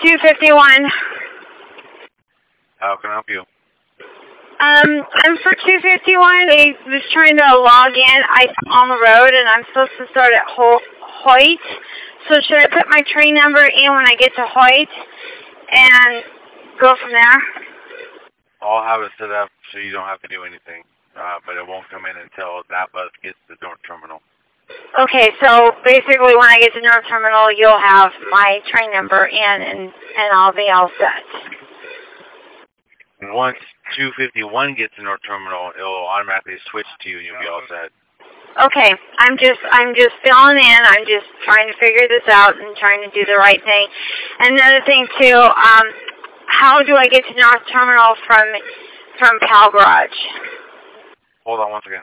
251. How can I help you? I'm for 251. I was trying to log in. I'm on the road, and I'm supposed to start at Hoyt. So should I put my train number in when I get to Hoyt and go from there? I'll have it set up so you don't have to do anything, but it won't come in until that bus gets to the North Terminal. Okay, so basically when I get to North Terminal, you'll have my train number in, and I'll be all set. Once 251 gets to North Terminal, it'll automatically switch to you and you'll be all set. Okay, I'm just filling in. I'm just trying to figure this out and trying to do the right thing. And another thing too, how do I get to North Terminal from Pal Garage? Hold on one second.